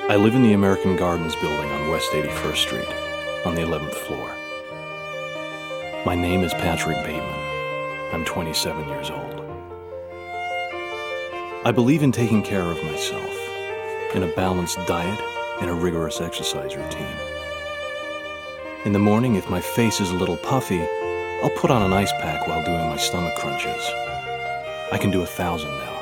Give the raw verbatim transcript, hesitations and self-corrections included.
I live in the American Gardens building on West eighty-first Street, on the eleventh floor. My name is Patrick Bateman. I'm twenty-seven years old. I believe in taking care of myself, in a balanced diet and a rigorous exercise routine. In the morning, if my face is a little puffy, I'll put on an ice pack while doing my stomach crunches. I can do a thousand now.